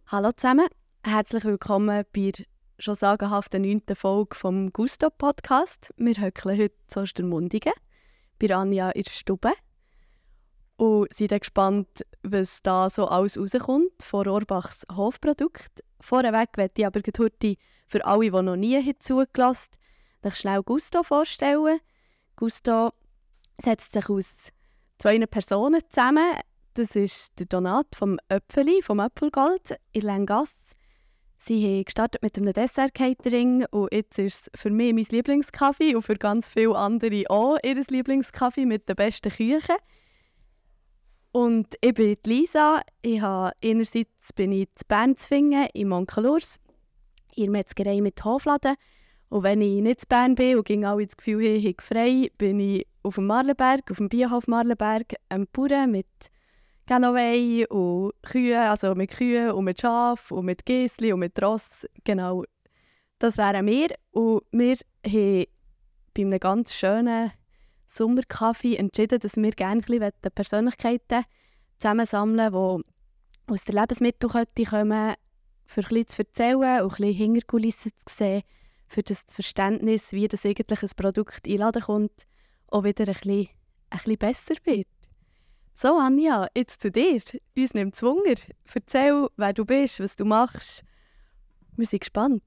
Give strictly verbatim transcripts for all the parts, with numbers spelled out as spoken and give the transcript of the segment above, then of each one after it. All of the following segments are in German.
Hallo zusammen, herzlich willkommen bei der schon sagenhaften neunten Folge vom Gusto-Podcast. Wir hückeln heute zu Ostermundigen, bei Anja in der Stube. Und sind dann gespannt, was da so alles rauskommt von Rohrbachs Hofprodukt. Vorweg möchte ich aber heute für alle, die noch nie zugelassen haben, schnell Gusto vorstellen. Gusto setzt sich aus zwei Personen zusammen. Das ist der Donat vom Öpfeli, vom Äpfelgold in Lengasse. Sie haben gestartet mit einem Dessert-Catering und jetzt ist es für mich mein Lieblingskaffee und für ganz viele andere auch ihr Lieblingskaffee mit der besten Küche. Und ich bin die Lisa. Ich habe, einerseits bin ich in Bern zu finden, in Monkelours, in der Metzgerei mit Hofladen. Und wenn ich nicht in Bern bin und ging alle das Gefühl habe, ich habe frei, bin ich auf dem Marlenberg, auf dem Biohof Marlenberg, am Bauern mit Galloway und Kühe, also mit Kühen und mit Schafen und mit Gässli und mit Ross. Genau, das wären wir. Und wir haben bei einem ganz schönen Sommerkaffee entschieden, dass wir gerne ein bisschen Persönlichkeiten zusammensammeln wollen, die aus der Lebensmittelkette kommen, für ein bisschen zu erzählen und ein bisschen Hinterkulissen zu sehen, für das Verständnis, wie das eigentlich ein Produkt einladen kommt, auch wieder ein bisschen, ein bisschen besser wird. So, Anja, jetzt zu dir. Uns nimmt es Wunder. Erzähl, wer du bist, was du machst. Wir sind gespannt.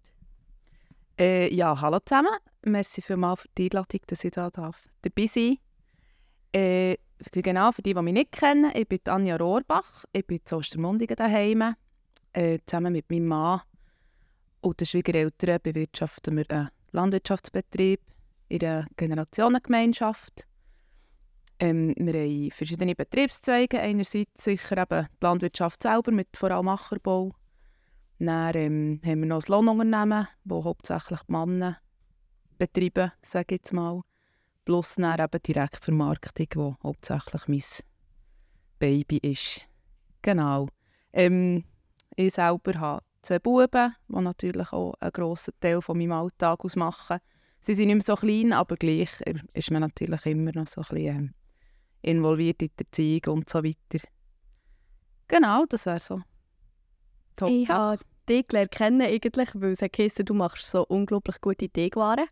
Äh, ja, hallo zusammen. Merci vielmals für die Einladung, dass ich da darf dabei sein darf. Äh, genau, für die, die mich nicht kennen, ich bin Anja Rohrbach. Ich bin in Ostermundigen daheim. Äh, zusammen mit meinem Mann und den Schwiegereltern bewirtschaften wir einen Landwirtschaftsbetrieb in einer Generationengemeinschaft. Ähm, wir haben verschiedene Betriebszweige. Einerseits sicher eben die Landwirtschaft selber mit vor allem Ackerbau. Dann ähm, haben wir noch ein Lohnunternehmen, das hauptsächlich die Männer betreiben, sage ich jetzt mal. Plus dann eben Direktvermarktung, die hauptsächlich mein Baby ist. Genau. Ähm, ich selber habe zwei Buben, die natürlich auch einen grossen Teil von meinem Alltag ausmachen. Sie sind nicht mehr so klein, aber gleich ist man natürlich immer noch so ein bisschen ähm, involviert in die Erziehung und so weiter. Genau, das wäre so die Hauptsache. Ich habe dich gelernt kennen, eigentlich, weil es heisst, du machst so unglaublich gute Teigwaren.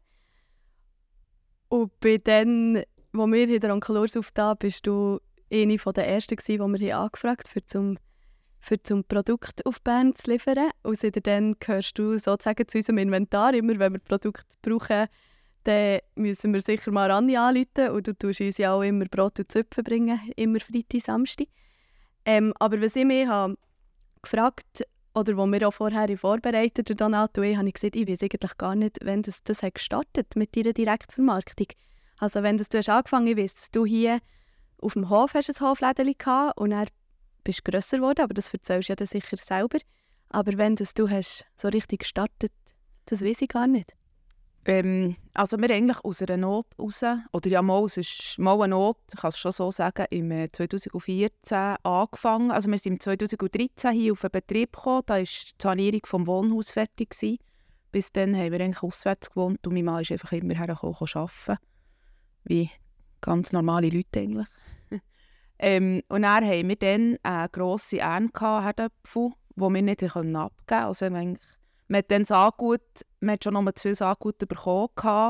Und bei dann, als wir in der Onkelours aufgetan, bist du eine der ersten gewesen, die wir angefragt haben, für zum, für zum Produkt auf Bern zu liefern. Und seitdem gehörst du sozusagen zu unserem Inventar. Immer wenn wir Produkte brauchen, dann müssen wir sicher mal Anja anrufen. Und du tust uns ja auch immer Brot und Zöpfe bringen, immer Freitag, Samstag. Ähm, aber was ich mich habe gefragt, oder wo wir auch vorher vorbereitet haben, Donato, ich, habe ich gesagt, ich weiß eigentlich gar nicht, wenn das, das hat gestartet mit deiner Direktvermarktung. Also wenn das, du hast angefangen, ich weiss, dass du hier auf dem Hof hast ein Hoflädeli gehabt und dann bist du grösser geworden, aber das erzählst du ja dann sicher selber. Aber wenn das du hast so richtig gestartet, das weiß ich gar nicht. Ähm, also wir eigentlich aus einer Not raus, oder ja mal, es ist mal eine Not, ich kann es schon so sagen, im zwanzig vierzehn angefangen. Also wir sind im zwanzig dreizehn hier auf einen Betrieb gekommen, da war die Sanierung des Wohnhauses fertig gewesen. Bis dann haben wir eigentlich auswärts gewohnt und mein Mann ist einfach immer hergekommen, arbeiten. Wie ganz normale Leute eigentlich. ähm, und dann haben wir dann eine grosse Ernte gehabt, Herdöpfel, die wir nicht abgeben konnten. Also eigentlich, man hat dann Saatgut, man hat schon noch zu viel Saatgut bekommen.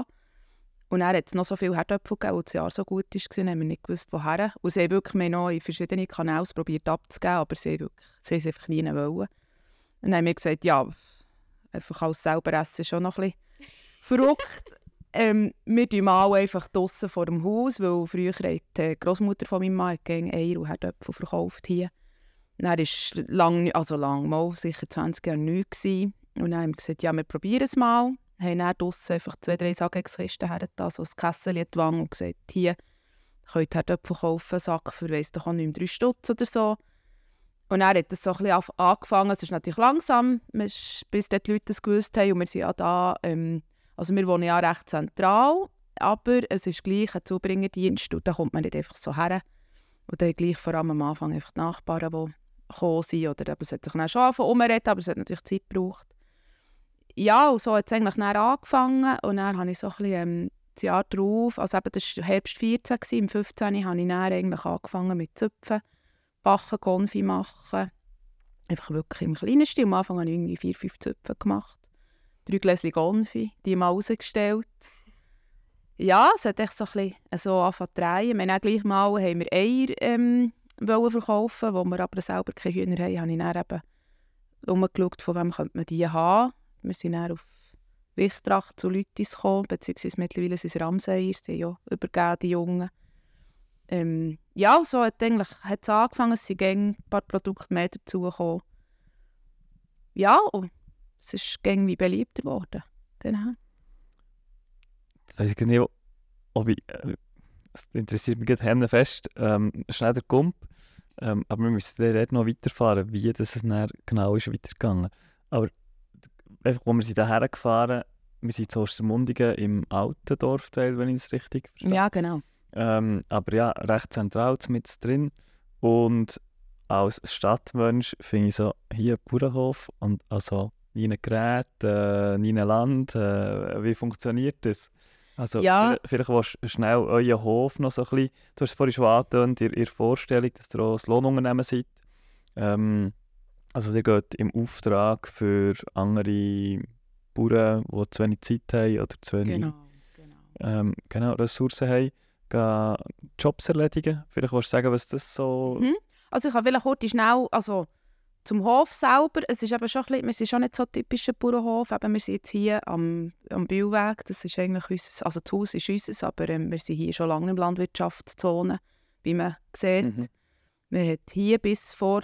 Und dann hat es noch so viele Herdöpfel gegeben, weil das Jahr so gut war, dann haben wir nicht gewusst, woher. Und sie haben wirklich mehr noch in verschiedene Kanäle probiert abzugeben, aber sie haben, wirklich, sie haben es einfach nie wollen. Und dann haben wir gesagt, ja, einfach als selber essen schon noch ein bisschen verrückt. ähm, wir tun mal einfach draussen vor dem Haus, weil früher hat die Großmutter von meinem Mann Eier und Herdöpfel verkauft hier. Dann war es lang, also lang, mal sicher zwanzig Jahre nichts. Und dann haben wir gesagt, ja, wir probieren es mal. Wir haben dann draussen einfach zwei, drei Sagenkisten hergetan, so ein Kessel in die Wange und gesagt, hier, könnt ihr Herdöpfel kaufen, einen Sack für, weiss doch auch nicht, drei Stutz oder so. Und dann hat es so ein bisschen angefangen, es ist natürlich langsam, bis die Leute das gewusst haben. Und wir sind ja da, ähm, also wir wohnen ja recht zentral, aber es ist gleich ein Zubringerdienst und da kommt man nicht einfach so her. Und dann gleich vor allem am Anfang einfach die Nachbarn, die gekommen sind, oder es hat sich dann schon umreden, aber es hat natürlich Zeit gebraucht. Ja, und so hat es eigentlich dann angefangen und dann habe ich so ein bisschen ähm, das Jahr drauf, also eben das war Herbst vierzehn, im fünfzehn habe ich dann eigentlich angefangen mit Zöpfen, Backen, Konfi machen, einfach wirklich im kleinen Stil. Am Anfang habe ich irgendwie vier, fünf Zöpfe gemacht. Drei Gläschen Gonfi, die mal rausgestellt. Ja, es hat echt so ein bisschen so angefangen zu drehen. Wir haben auch gleich mal haben wir Eier ähm, wollen verkaufen, wo wir aber selber keine Hühner haben. Habe ich dann eben umgeschaut, von wem könnte man die haben. Wir sind dann auf Wichtracht zu Lütis gekommen, beziehungsweise mittlerweile sind es Ramseier, sie haben ja übergeben, die Jungen. Ähm, ja, so hat es eigentlich angefangen, es sind ein paar Produkte mehr dazugekommen. Ja, und es ist irgendwie beliebter geworden. Genau. Jetzt weiss ich nicht, ob ich, äh, es interessiert mich gerade händenfest, ähm, schnell der Gump, ähm, aber wir müssen dort noch weiterfahren, wie das es dann genau ist weitergegangen. Aber einfach, wo wir sind daher gefahren, wir sind zu Ostermundigen im alten Dorfteil, wenn ich es richtig verstehe. Ja, genau. Ähm, aber ja, recht zentral, mit drin. Und als Stadtmensch finde ich so, hier Bauernhof und also nie ein Gerät, äh, nie ein Land, äh, wie funktioniert das? Also Ja. vielleicht, vielleicht willst du schnell euren Hof noch so ein bisschen, du hast es vorhin schon angetönt, in ihrer Vorstellung, dass ihr auch ein Lohnunternehmen seid. Ähm, also ihr geht im Auftrag für andere Bauern, die zu wenig Zeit haben oder zu wenig Genau, genau. ähm, genau, Ressourcen haben, gehen Jobs erledigen. Vielleicht willst du sagen, was das so... Mhm. Also ich kann vielleicht kurz schnell, also zum Hof selber, es ist eben schon ein bisschen, wir sind schon nicht so typischer Bauernhof, eben, wir sind jetzt hier am, am Billweg, das ist eigentlich unser, also das Haus ist unseres, aber ähm, wir sind hier schon lange in der Landwirtschaftszone, wie man sieht. Mhm. Wir haben hier bis vor,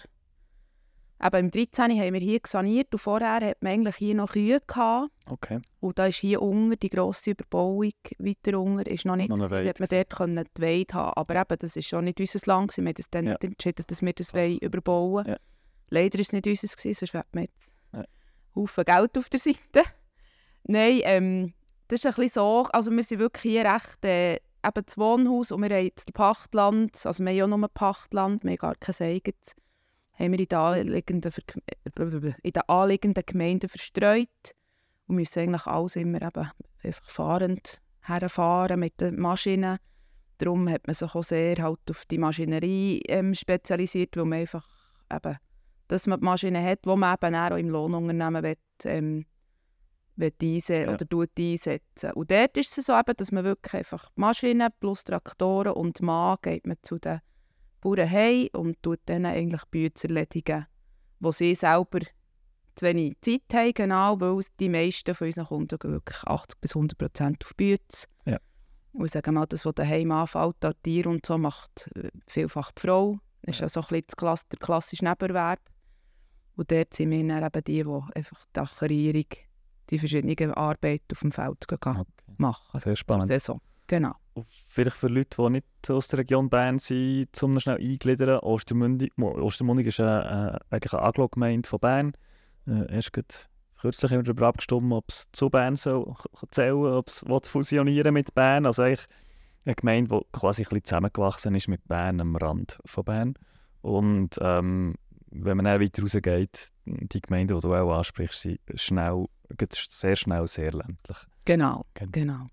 eben im dreizehn haben wir hier saniert und vorher hat man eigentlich hier noch Kühe gehabt. Okay. Und da ist hier unten die grosse Überbauung, weiter unten, ist noch nicht, Noch eine gewesen, Weide. hat man dort können die Weide haben. Aber eben, das ist schon nicht unser Land gewesen. Wir haben das dann Ja. nicht entschieden, dass wir das wollen überbauen. Ja. Leider war es nicht unseres gewesen, sonst hätten wir jetzt Ja. Haufen Geld auf der Seite. Nein, ähm, das ist ein bisschen so, also wir sind wirklich hier recht, äh, eben das Wohnhaus und wir haben das Pachtland, also wir haben ja nur Pachtland, wir haben gar kein eigenes, haben wir in den anliegenden, Ver- in den anliegenden Gemeinden verstreut. Und müssen eigentlich alles immer eben einfach fahrend herfahren mit den Maschinen. Darum hat man sich auch sehr halt auf die Maschinerie ähm, spezialisiert, weil man einfach eben, dass man die Maschinen hat, die man eben auch im Lohnunternehmen will, ähm, will einse- Ja. oder tut einsetzen. Und dort ist es so, eben, dass man wirklich einfach die Maschinen plus Traktoren und Mann geht man zu den Bauern heim und tut denen eigentlich Bütze erledigen, wo sie selber zu wenig Zeit haben, genau, weil die meisten von unseren Kunden gehen wirklich achtzig bis hundert Prozent auf Bütze. Ja. Und ich sage mal, das, was daheim anfällt, an Tier und so, macht äh, vielfach die Frau. Das ist ja so ein bisschen das Klass- der klassische Nebenerwerb. Und dort sind wir dann eben die, die einfach die Ackerierung, die verschiedenen Arbeiten auf dem Feld gehen Okay. machen. Sehr spannend. Zur Saison. Genau. Und vielleicht für Leute, die nicht aus der Region Bern sind, um noch schnell eingliedern, Ostermundigen Ostermundigen ist eine, äh, eigentlich eine Agglogemeinde von Bern. Äh, erst gerade kürzlich haben wir darüber abgestimmt, ob es zu Bern soll zählen soll, ob es will fusionieren mit Bern. Also eigentlich eine Gemeinde, die quasi ein bisschen zusammengewachsen ist mit Bern am Rand von Bern. Und ähm, wenn man dann weiter rausgeht, die Gemeinden, die du auch ansprichst, sind schnell, sehr schnell sehr ländlich. Genau. Genau. Genau.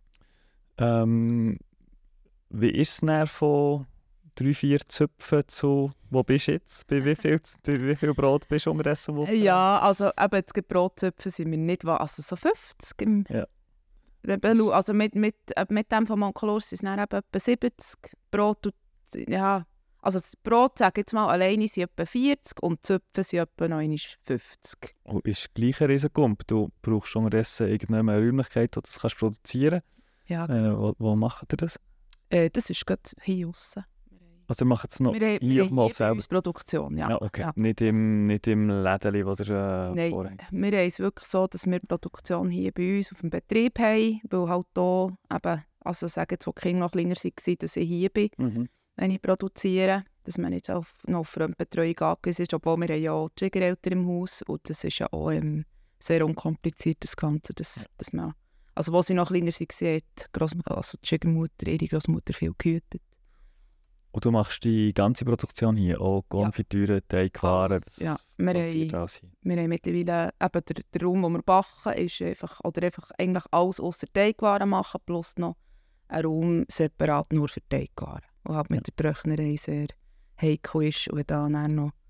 Ähm, wie ist es dann von drei, vier Zöpfen zu, wo bist du jetzt? Bei wie viel, bei wie viel Brot bist du unterdessen? Wo Ja, also eben jetzt die Brotzöpfe sind wir nicht, wa- also so fünfzig. Im, Ja. Also mit, mit, äh, mit dem von Moncolors sind es dann eben etwa siebzig. Brot und, ja, also das Brot, sage ich jetzt mal, alleine sind etwa vierzig und die Zöpfe sind etwa noch einmal fünfzig. Oh, ist gleich ein Riesengump. Du brauchst unterdessen irgendeine Räumlichkeit, wo du das kannst produzieren Ja, kannst. Äh, wo, wo macht ihr das? äh, das ist gerade hier aussen. Also ihr macht es noch Wir haben, hier wir auf haben dem Hof hier bei selber? uns Produktion, ja. Ja, okay. Ja. Nicht im, nicht im Lädeli, das ihr äh, Nein, vorhabt. wir haben es wirklich so, dass wir die Produktion hier bei uns auf dem Betrieb haben, weil halt hier eben, also sagen jetzt, wo die Kinder noch kleiner waren, dass ich hier bin, Mhm. wenn ich produziere, dass man nicht auf, noch auf Fremdbetreuung angewiesen ist, obwohl wir haben ja auch die Schwiegereltern im Haus und das ist ja auch ähm, sehr unkompliziert, das Ganze, dass, Ja. dass man, also als sie noch kleiner waren, hat die Grossmutter, also die Schwiegermutter, ihre Grossmutter viel gehütet. Und du machst die ganze Produktion hier, auch Konfitüre, Teigwaren, Alles, ja. Wir passiert haben- alles hier. Wir haben mittlerweile eben der, der Raum, wo wir backen, ist einfach, oder einfach eigentlich alles ausser Teigwaren machen, plus noch ein Raum separat nur für Teigwaren, der halt mit der Trocknerei sehr heikel ist. Und wenn da dann noch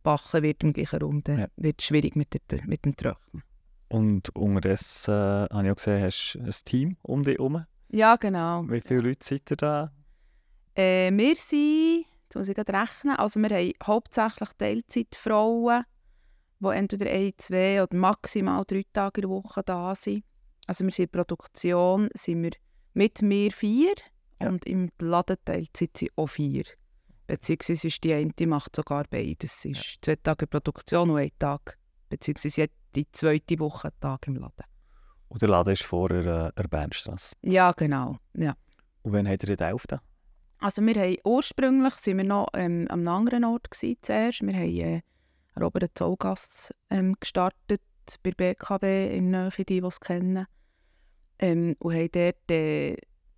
backen wird im gleichen Raum, dann Ja. wird es schwierig mit, der, mit dem Trocknen. Und unterdessen äh, habe ich auch gesehen, hast du ein Team um dich herum. Ja, genau. Wie viele Leute seid ihr da? Äh, wir sind, jetzt muss ich gerade rechnen, also wir haben hauptsächlich Teilzeitfrauen, die entweder ein, zwei oder maximal drei Tage in der Woche da sind. Also wir sind in der Produktion, sind wir mit mir vier Ja. und im Ladenteilzeit sind auch vier. Beziehungsweise ist die eine, die macht sogar beides. Es ist zwei Tage Produktion und ein Tag, beziehungsweise die zweite Woche einen Tag im Laden. Und der Laden ist vor der, äh, der Bernstrasse. Ja, genau. Ja. Und wann habt ihr den aufgetan? Also wir haben ursprünglich sind wir noch ähm, an einem anderen Ort gewesen, zuerst. Wir haben äh, an der Oberen Zollgasse ähm, gestartet, bei B K W in Nähe, die, die es kennen. Ähm, und haben dort äh,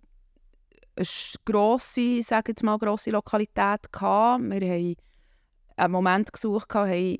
eine grosse, sage jetzt mal, grosse Lokalität gehabt. Wir haben einen Moment gesucht, gehabt, haben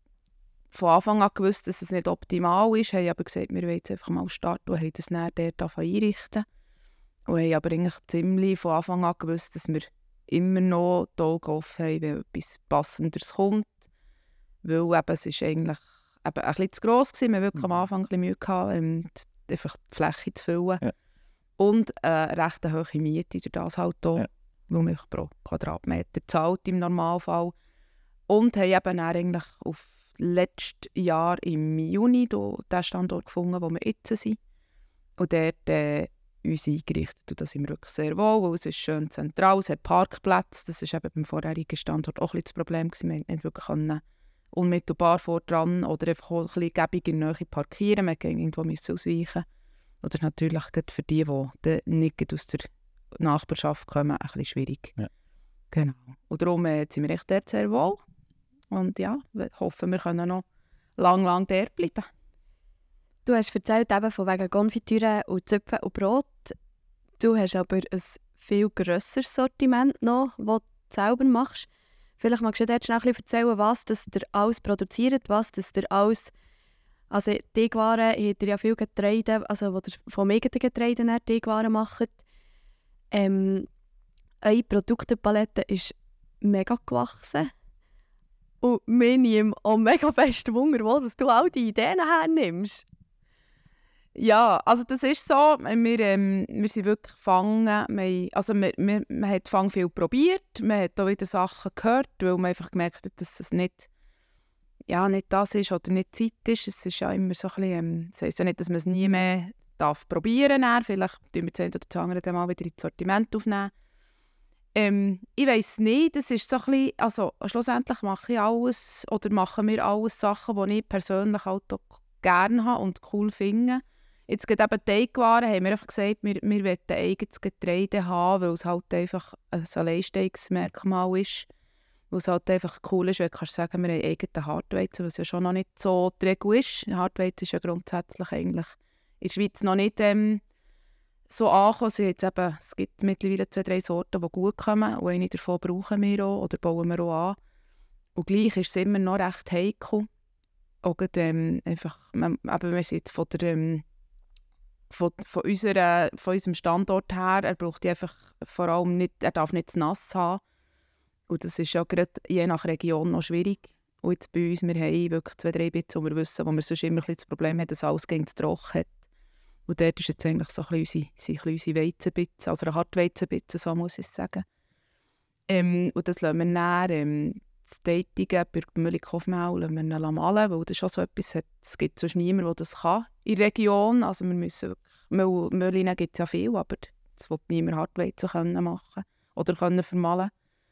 von Anfang an gewusst, dass es nicht optimal ist, haben aber gesagt, wir wollen jetzt einfach mal starten und haben das dann dort einrichten. Und haben aber eigentlich ziemlich von Anfang an gewusst, dass wir immer noch die Augen offen haben, wenn etwas Passenderes kommt. Weil eben, es ist eigentlich eben ein bisschen zu gross gewesen. Wir hatten wirklich am Anfang ein bisschen Mühe gehabt, ähm, die, einfach die Fläche zu füllen. Ja. Und eine recht hohe Miete, durch das halt auch, Ja. weil man pro Quadratmeter zahlt im Normalfall. Und haben eben dann eigentlich auf letztes Jahr im Juni den Standort gefunden, wo wir jetzt sind. Und dort äh, uns eingerichtet. Und das sind wir wirklich sehr wohl, weil es ist schön zentral, es hat Parkplätze. Das war eben beim vorherigen Standort auch ein bisschen das Problem gewesen. Wir konnten nicht wirklich können, unmittelbar vor dran oder einfach auch ein bisschen gäbig in der Nähe parkieren. Wir mussten irgendwo ausweichen. Oder natürlich gerade für die, die nicht aus der Nachbarschaft kommen, ein bisschen schwierig. Ja. Genau. Und darum äh, sind wir echt dort sehr wohl. Und ja, wir hoffen, wir können noch lang, lang dort bleiben. Du hast erzählt eben von wegen Konfitüre und Zöpfen und Brot. Du hast aber ein viel grösseres Sortiment noch, das du selber machst. Vielleicht magst du dir jetzt schnell ein bisschen erzählen, was das ihr alles produziert, was das ihr alles... Also Teigwaren habt ihr ja viel Getreide, also wo ihr vom eigenen Getreide her Teigwaren macht. Ähm, eure Produktepalette ist mega gewachsen. Und mir nimmt auch mega fest Wunder, wo dass du all die Ideen hernimmst. Ja, also das ist so. Wir, ähm, wir sind wirklich gefangen. Wir, also wir, wir, man hat fang viel probiert. Man hat auch wieder Sachen gehört, weil man einfach gemerkt hat, dass es nicht, ja, nicht das ist oder nicht Zeit ist. Es ist ja immer so ein bisschen, ähm, das heisst ja nicht, dass man es nie mehr darf probieren darf. Vielleicht tun wir das eine oder das andere dann mal wieder ins Sortiment aufnehmen. Ähm, ich weiss nicht, das ist so ein bisschen, also schlussendlich mache ich alles oder machen wir alles Sachen, die ich persönlich halt auch gerne habe und cool finde. Jetzt gerade eben Teigwaren haben wir einfach gesagt, wir, wir wollen ein eigenes Getreide haben, weil es halt einfach ein Alleinstehungsmerkmal ist. Weil es halt einfach cool ist, wenn du kannst sagen, wir haben eigene Hartweizen, was ja schon noch nicht so die Regel ist. Hartweizen ist ja grundsätzlich eigentlich in der Schweiz noch nicht ähm, so angekommen. Sie jetzt eben, es gibt mittlerweile zwei, drei Sorten, die gut kommen und eine davon brauchen wir auch oder bauen wir auch an. Und gleich ist es immer noch recht heikel. Auch gerade, ähm, einfach, man, eben, wir sind jetzt von, der, ähm, von, von, unserer, von unserem Standort her, er braucht die einfach vor allem nicht, er darf nicht zu nass haben. Und das ist ja gerade je nach Region noch schwierig. Und jetzt bei uns, wir haben wirklich zwei, drei Bits, wo wir wissen, wo wir sonst immer ein bisschen das Problem haben, dass alles gegen zu trocken hat. Und dort ist jetzt eigentlich so ein bisschen unsere, unsere Weizenbitze, also eine Hartweizenbitze, so muss ich sagen. Ähm, und das lassen wir dann, ähm, das Tätigen bei Müllig-Hofmehl lassen wir ihn malen, weil das schon so etwas hat. Es gibt sonst niemanden, der das kann in der Region. Also wir müssen wirklich, Mühlen gibt es ja viel, aber es will niemand Hartweizen können machen oder können vermahlen.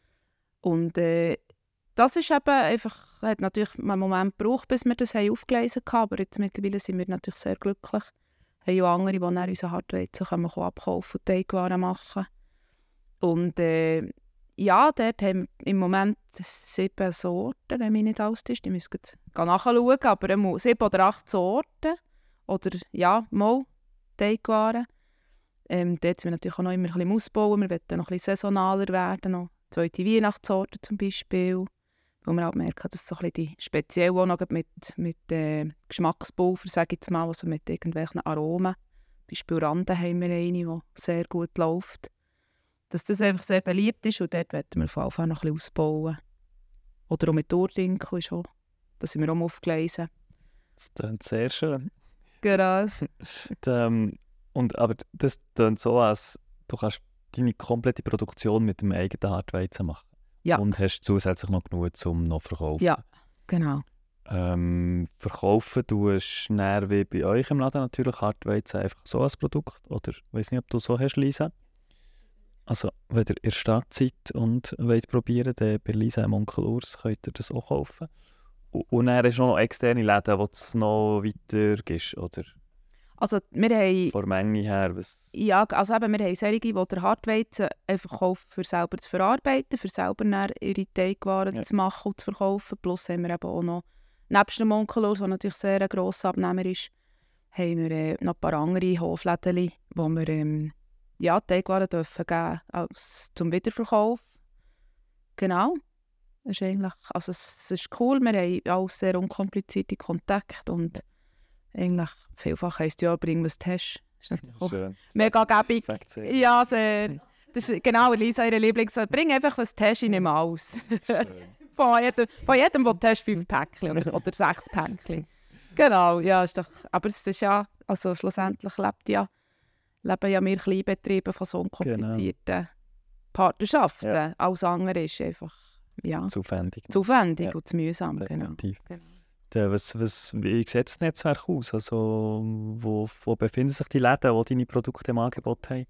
Und äh, das ist eben einfach, hat natürlich einen Moment gebraucht, bis wir das haben aufgelesen haben, aber jetzt mittlerweile sind wir natürlich sehr glücklich. Wir haben auch andere, die dann unsere Hartweizen können abkaufen und Teigwaren machen. Und äh, ja, dort haben wir im Moment sieben Sorten, wenn mich nicht alles ist. Die müssen nachschauen, aber sieben oder acht Sorten. Oder ja, mal Teigwaren. Ähm, dort sind wir natürlich auch noch immer ein bisschen ausbauen. Wir wollen noch ein bisschen saisonaler werden. Noch zweite Weihnachtssorte zum Beispiel. Wo wir halt merken, dass so ein bisschen die speziell auch noch mit, mit äh, Geschmackspulver, sage ich jetzt mal, also mit irgendwelchen Aromen. Zum Beispiel Randen haben wir eine, die sehr gut läuft. Dass das einfach sehr beliebt ist und dort wollen wir von Anfang an noch ein bisschen ausbauen. Oder auch mit Urdinkel ist auch, das sind wir auch mal aufgelesen. Das klingt sehr schön. Genau. ähm, und, aber das klingt so, als du kannst deine komplette Produktion mit dem eigenen Hartweizen machen. Ja. Und hast zusätzlich noch genug, um noch zu verkaufen. Ja, genau. Ähm, verkaufen tust du näher wie bei euch im Laden natürlich Hartweizen einfach so als Produkt? Oder ich weiß nicht, ob du so hast, Lisa? Also, wenn ihr in der Stadt seid und wollt probieren, dann bei Lisa im Onkel Urs könnt ihr das auch kaufen. Und, und dann hast du noch externe Läden, wo du es noch weiter gibst, oder? Also wir haben... Von der Menge her, was... Ja, also eben, wir haben solche, die der Hartweizen einfach kaufen, für selber zu verarbeiten, für selber dann ihre Teigwaren Ja. zu machen und zu verkaufen. Plus haben wir eben auch noch, nebst dem Onkel Urs, der natürlich sehr ein grosser Abnehmer ist, haben wir äh, noch ein paar andere Hofläden, wo wir ähm, ja, Teigwaren dürfen geben als zum Wiederverkauf. Genau. Das ist eigentlich, also es, es ist cool, wir haben auch sehr unkomplizierte Kontakte und eigentlich vielfach heisst ja, bring was du hast. Das ist natürlich auch Schön. mega gäbig. Perfekt, sehr Ja, sehr. Das ist genau Elisa, ihre Lieblingssatz. Bring einfach was du hast, ich nehme aus. schön. Von jedem, von jedem, was du hast, fünf Päckchen oder, oder sechs Päckchen. Genau, ja, ist doch, aber es ist ja, also schlussendlich lebt ja, leben ja wir Kleinbetriebe von so unkomplizierten Partnerschaften. Ja. Alles andere ist einfach, ja, Zu aufwendig. zu aufwendig Ja. und zu mühsam. Genau. Definitiv. Genau. Ja, was, was, wie sieht das Netzwerk aus? Also, wo, wo befinden sich die Läden, die deine Produkte im Angebot haben?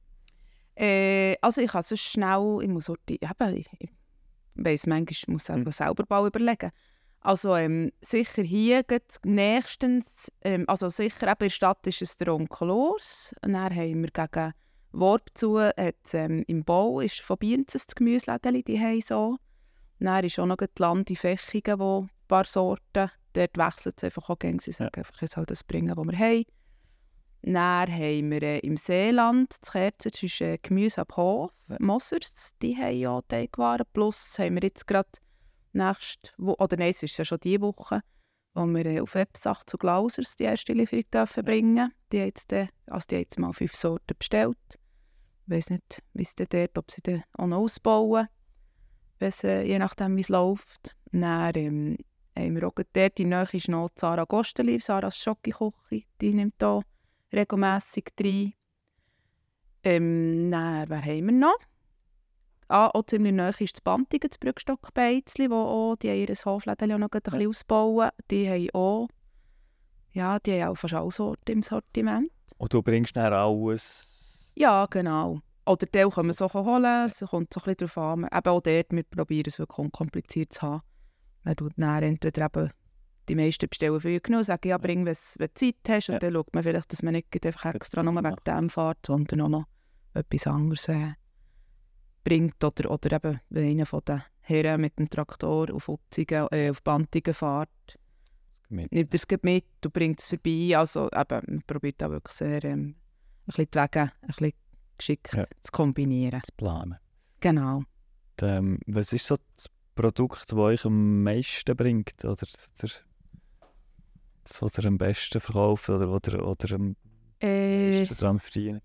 Äh, also ich kann sonst schnell, ich muss sorti- eben, ich, ich weiss manchmal, ich muss selber, Mhm. selber mal überlegen. Also ähm, sicher hier geht nächstens, ähm, also sicher eben in der Stadt ist es der Onkel Urs. Und dann haben wir gegen Wort zu, hat, ähm, im Bau ist von Bienzes das Gemüselädeli, die haben so. Dann ist auch noch die Land in Fächingen, wo ein paar Sorten, dort wechselt es einfach auch gerne. Sie sagen Ja. einfach, ich soll das bringen, was wir haben. Dann haben wir äh, im Seeland, das Kerzen, das ist äh, Gemüse ab Hof, Mossers, die haben ja Teigwaren. Plus haben wir jetzt gerade nächste Woche, oder nein, es ist ja schon diese Woche, wo wir äh, auf Websach zu Glausers die erste Lieferung dürfen bringen. Die haben jetzt, äh, also die haben jetzt mal fünf Sorten bestellt. Ich weiss nicht, wie es dann dort, ob sie dann auch noch ausbauen, wenn's, äh, je nachdem, wie es läuft. Dann ähm, haben wir auch gerade dort, die Nähe ist noch Sarah Gosteli, Sarahs Schokoküche, die nimmt hier regelmässig rein. Ähm, dann, wer haben wir noch? Ah, auch ziemlich nahe ist das Bantigen, das Brückstock-Beizli, wo auch, die haben ihr Hofläden auch noch ein bisschen ausbauen. Die haben auch, ja, die haben auch fast alle Sorten im Sortiment. Und du bringst dann alles... Ja, genau. Oder Teil können wir so holen, es kommt so ein bisschen darauf an. Eben auch dort, wir probieren es wirklich unkompliziert zu haben. Man tut dann entweder eben die meisten bestellen früh genug, sagen, ja, bring, wenn du Zeit hast. Und Ja. dann schaut man vielleicht, dass man nicht einfach extra nur wegen dem fährt, sondern auch noch etwas anderes äh, bringt. Oder, oder eben, wenn einer von den Herren mit dem Traktor auf Utzigen, äh, auf Bantigen fährt, Mit. nimmt er es gleich mit und bringt es vorbei. Also eben, man probiert auch wirklich sehr, ähm, ein bisschen die Wege ein bisschen geschickt Ja. zu kombinieren. zu planen. Genau. Und, ähm, was ist so das Produkt, das euch am meisten bringt? Oder der, das, was ihr am besten verkauft? Oder, oder, oder am Äh, meisten daran verdient?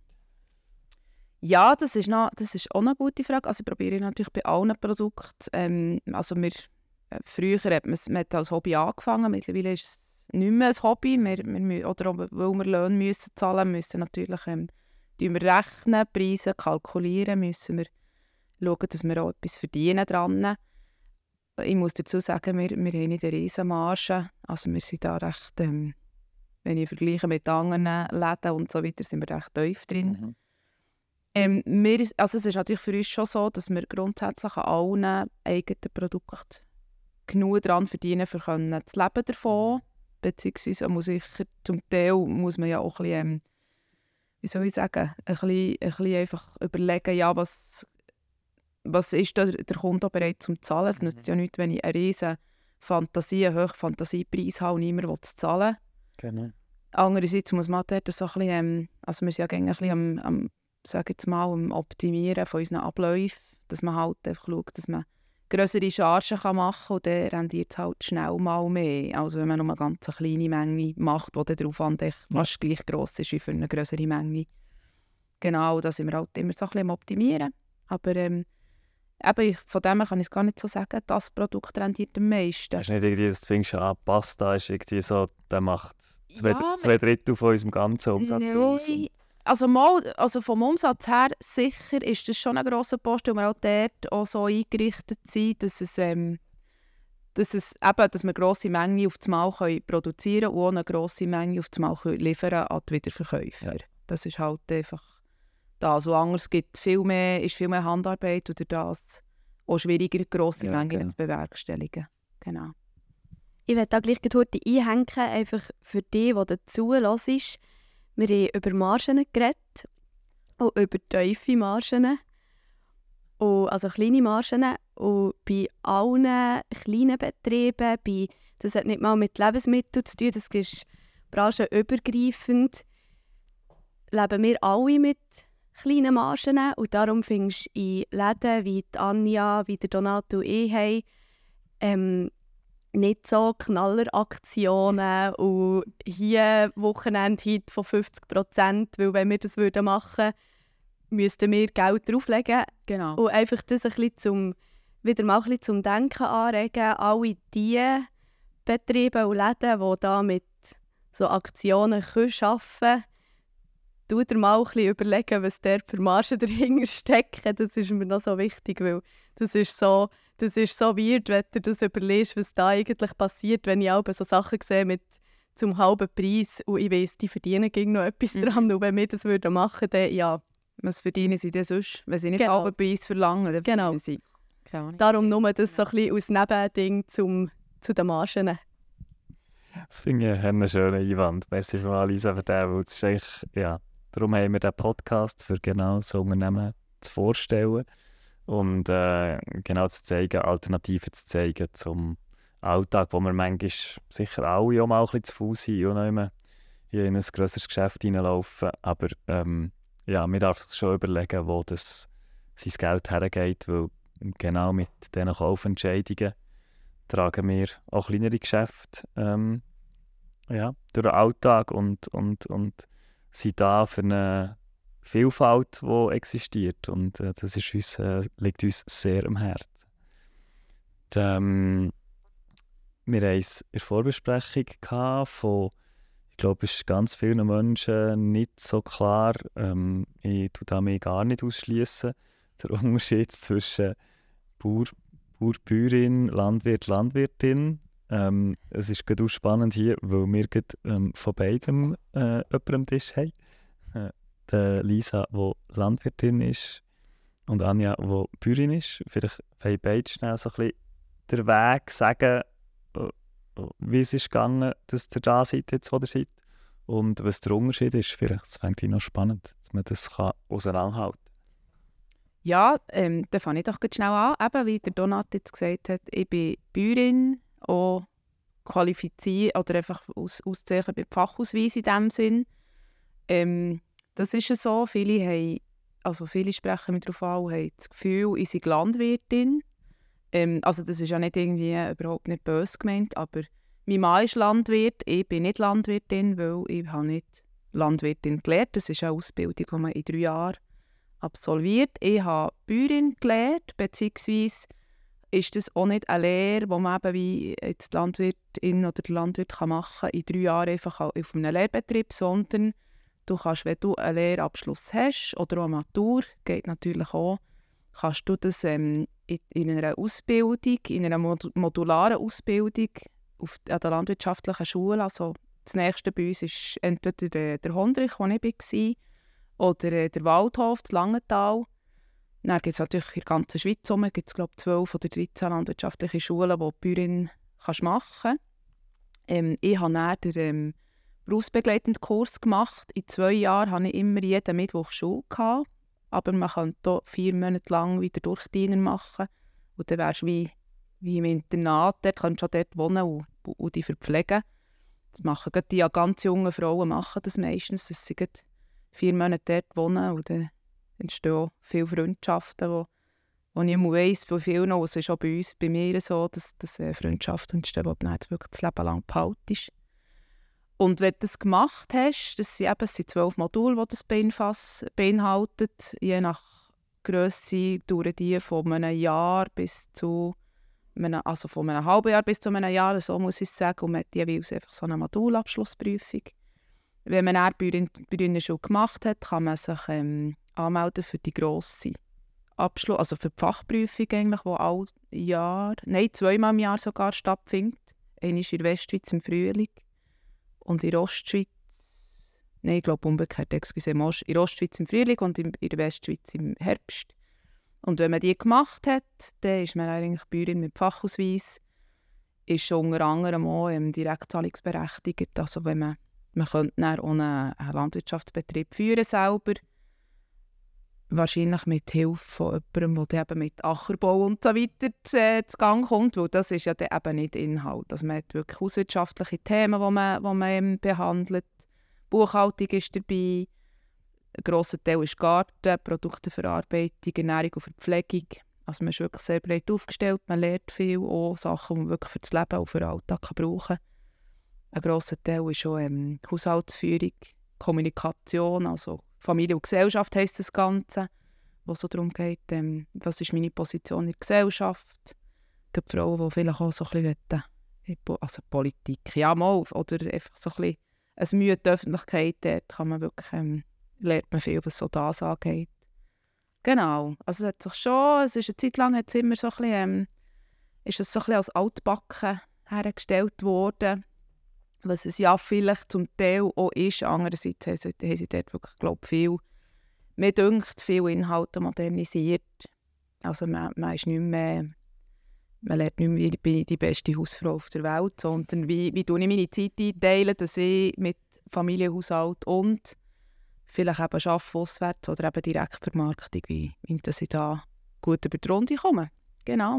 Ja, das ist, noch, das ist auch eine gute Frage. Also ich probiere natürlich bei allen Produkten. Ähm, also wir, äh, früher hat man, man hat als Hobby angefangen, mittlerweile ist es nicht mehr ein Hobby. Wir, wir, mü- oder auch, weil wir Löhne müssen zahlen müssen, natürlich ähm, tun wir rechnen, Preise kalkulieren, müssen wir schauen, dass wir auch etwas verdienen dran. Ich muss dazu sagen, wir, wir haben nicht eine riesen Marge. Also wir sind da recht, ähm, wenn ich vergleiche mit anderen Läden und so weiter, sind wir recht tief drin. Mhm. Ähm, wir, ist- also es ist natürlich für uns schon so, dass wir grundsätzlich an allen eigenen Produkten genug daran verdienen, für können zu leben davon. Beziehungsweise muss ich, zum Teil muss man ja auch ein bisschen, ähm, wie soll ich sagen, ein bisschen, ein bisschen einfach überlegen, ja, was, was ist da der Kunde bereit zum Zahlen. Es nützt ja nichts, wenn ich eine riesen Fantasie, einen hohen Fantasiepreis habe und niemand will es zahlen. Genau. Andererseits muss man dort so ein bisschen, ähm, also wir sind ja gerne ein bisschen am, am sage jetzt mal, am Optimieren von unseren Abläufen, dass man halt einfach schaut, dass man grössere Chargen kann machen kann und dann rendiert es halt schnell mal mehr. Also wenn man nur eine ganz kleine Menge macht, wo dann der Aufwand echt fast gleich gross ist wie für eine grössere Menge. Genau, da sind wir halt immer so ein bisschen am Optimieren. Aber ähm, eben, ich- von dem her kann ich es gar nicht so sagen, das Produkt rendiert am meisten. Hast du nicht irgendwie, dass du findest, ah, Pasta ist irgendwie so, der macht zwei, Ja, zwei Drittel von unserem ganzen Umsatz aus. Nein. Also, mal, also vom Umsatz her sicher ist das schon ein grosser Post, weil wir auch dort auch so eingerichtet sind, dass, es, ähm, dass, es eben, dass wir grosse Mengen auf das Mal können produzieren und auch eine grosse Menge auf das Mal können liefern an die Wiederverkäufer. Ja. Das ist halt einfach das. Und anders gibt viel mehr, ist viel mehr Handarbeit oder das auch schwieriger, grosse Ja, Mengen genau. zu bewerkstelligen. Genau. Ich werde da gleich heute einhängen, einfach für die, die dazu hören. Wir haben über Margen geredet und über tiefe Margen, und, also kleine Margen. Und bei allen kleinen Betrieben, bei, das hat nicht mal mit Lebensmitteln zu tun, das ist branchenübergreifend, leben wir alle mit kleinen Margen. Und darum findest du in Läden wie die Anja, wie der Donato und ich haben, ähm, nicht so Knalleraktionen und hier Wochenend-Hit von fünfzig Prozent, weil wenn wir das würden machen, müssten wir Geld drauflegen. Genau. Und einfach das ein bisschen zum, wieder mal ein bisschen zum Denken anregen. Alle die Betriebe und Läden, die da mit so Aktionen können arbeiten können, tu dir mal ein bisschen überlegen, was der für Margen dahinter stecken. Das ist mir noch so wichtig, weil das ist so, das ist so weird, wenn du das überlegst, was da eigentlich passiert, wenn ich auch so Sachen sehe mit zum halben Preis und ich weiss, die verdienen gegen noch etwas Mhm. dran. Und wenn wir das würden machen, dann ja. Was verdienen sie denn sonst? Wenn sie nicht Genau. halben Preis verlangen, dann Genau. verdienen sie. Keine Ahnung. Darum nur das so ein bisschen als Nebending zum, zu den Margen. Das finde ich einen schönen Einwand. Merci für Lisa für den, weil es ist eigentlich, ja, darum haben wir den Podcast, für genau so Unternehmen zu vorstellen und äh, genau zu zeigen, Alternativen zu zeigen zum Alltag, wo wir manchmal sicher alle auch mal ein bisschen zu Fuß sind und immer hier in ein grösseres Geschäft hineinlaufen. Aber ähm, ja, man darf sich schon überlegen, wo das sein Geld hergeht, weil genau mit diesen Kaufentscheidungen tragen wir auch kleinere Geschäfte ähm, ja, durch den Alltag und, und, und sind da für eine Vielfalt, die existiert. Und äh, das ist uns, äh, liegt uns sehr am Herzen. Und, ähm, wir hatten es in der Vorbesprechung gehabt von, ich glaube, es ist ganz vielen Menschen nicht so klar, ähm, ich tue da mich gar nicht ausschließen, der Unterschied zwischen Bauer, Bauer, Bäuerin, Landwirt, Landwirtin. Ähm, es ist gerade auch spannend hier, weil wir gerade, ähm, von beidem äh, jemanden am Tisch haben. Äh, der Lisa, die Landwirtin ist, und Anja, die Bäuerin ist. Vielleicht wollen beide schnell so ein bisschen den Weg sagen, äh, wie es ist gegangen, dass ihr da seid, jetzt, wo ihr seid. Und was der Unterschied ist. Vielleicht, das fände ich noch spannend, dass man das kann auseinanderhalten kann. Ja, ähm, dann fange ich doch ganz schnell an. Eben, wie der Donat jetzt gesagt hat, ich bin Bäuerin, auch qualifiziert oder einfach aus, auszeichnet mit Fachausweis in diesem Sinn. Ähm, das ist ja so. Viele, haben, also viele sprechen mich darauf an und haben das Gefühl, ich sei Landwirtin. Ähm, also das ist ja nicht irgendwie überhaupt nicht böse gemeint, aber mein Mann ist Landwirt, ich bin nicht Landwirtin, weil ich habe nicht Landwirtin gelernt. Das ist eine Ausbildung, die man in drei Jahren absolviert. Ich habe Bäuerin gelernt, beziehungsweise ist das auch nicht eine Lehre, die man eben wie jetzt die Landwirtin oder der Landwirt kann machen kann, in drei Jahren einfach auf einem Lehrbetrieb, sondern du kannst, wenn du einen Lehrabschluss hast oder auch eine Matur, geht natürlich auch, kannst du das ähm, in, in einer Ausbildung, in einer modularen Ausbildung auf, an der landwirtschaftlichen Schule, also das nächste bei uns ist entweder der, der Hondrich, wo ich war, oder äh, der Waldhof, das Langenthal. Dann gibt es natürlich in der ganzen Schweiz herum, gibt es glaube ich zwölf oder dreizehn landwirtschaftliche Schulen, wo du Bäuerin kannst machen kannst. Ähm, ich habe dann den ähm, berufsbegleitenden Kurs gemacht. In zwei Jahren hatte ich immer jeden Mittwoch Schule gehabt, aber man kann hier vier Monate lang wieder Durchdiener machen. Und dann wärst du wie, wie im Internat, dort kannst du auch dort wohnen und, und dich verpflegen. Das machen gerade die ja ganz jungen Frauen machen das meistens, dass sie vier Monate dort wohnen und dann entstehen auch viele Freundschaften, wo, wo ich immer weiss, von vielen noch, es ist auch bei uns, bei mir so, dass, dass äh, Freundschaften entstehen, die du jetzt wirklich das Leben lang behaltest. Und wenn du das gemacht hast, das sind eben es sind zwölf Module, die das beinhaltet, je nach Grösse dauern die von einem Jahr bis zu einem, also von einem halben Jahr bis zu einem Jahr, so muss ich sagen. Und man hat jeweils einfach so eine Modulabschlussprüfung. Wenn man eine Bäuerinnenschule gemacht hat, kann man sich ähm, anmelden für die grosse Abschluss, also für die Fachprüfung eigentlich, die all Jahr, nein, zweimal im Jahr sogar stattfindet. Eine ist in der Westschweiz im Frühling und in der Ostschweiz, nein, ich glaube umgekehrt, excuse, in der Ostschweiz im Frühling und in der Westschweiz im Herbst. Und wenn man die gemacht hat, dann ist man eigentlich Bäuerin mit Fachausweis, ist schon unter anderem auch ähm, direktzahlungsberechtigt. Also wenn man, man könnte dann auch einen, einen Landwirtschaftsbetrieb führen selber, wahrscheinlich mit Hilfe von jemandem, der eben mit Ackerbau und so weiter zu, äh, zu Gang kommt, weil das ist ja dann eben nicht Inhalt. Also man hat wirklich hauswirtschaftliche Themen, die man, die man eben behandelt. Buchhaltung ist dabei, ein grosser Teil ist Garten, Produkteverarbeitung, Ernährung und Verpflegung. Also man ist wirklich sehr breit aufgestellt, man lernt viel, auch Sachen, die man wirklich für das Leben und für den Alltag kann brauchen kann. Ein grosser Teil ist auch ähm, Haushaltsführung, Kommunikation, also Familie und Gesellschaft heisst das Ganze, wo es so darum geht, ähm, was ist meine Position in der Gesellschaft. Es gibt Frauen, die vielleicht auch so ein bisschen wollen, also Politik, ja mal, oder einfach so ein bisschen ein Mühe der Öffentlichkeit, dort kann man wirklich, ähm, lernt man viel, was so das angeht. Genau, also es hat sich schon, es ist eine Zeit lang hat es immer so ein bisschen, ähm, ist es so ein bisschen als altbacken hergestellt worden, was es ja vielleicht zum Teil auch ist. Andererseits haben sie, haben sie dort wirklich, glaube ich, viel, mir dünkt, viele Inhalte modernisiert. Also man, man ist nicht mehr, man lernt nicht mehr, ich bin die beste Hausfrau auf der Welt, sondern wie, wie tue ich meine Zeit einteilen, dass ich mit Familienhaushalt und vielleicht eben arbeite auswärts oder eben Direktvermarktung, wie, wie dass ich da gut über die Runde komme. Genau.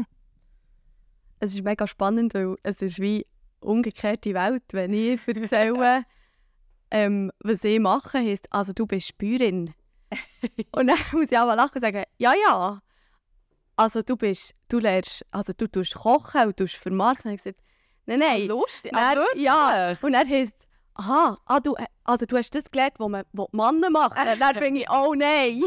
Es ist mega spannend, weil es ist wie umgekehrte Welt, wenn ich erzähle, ähm, was ich mache, heisst, also du bist Bäuerin. Und dann muss ich auch lachen und sagen, ja, ja, also du bist, du lernst, also du tust kochen und tust vermarkten. Und ich gesagt, nein, nein. Lustig, dann, ja. Und dann heisst es, aha, ah, du, also du hast das gelernt, was man was die Männer machen. Dann finde ich, oh nein,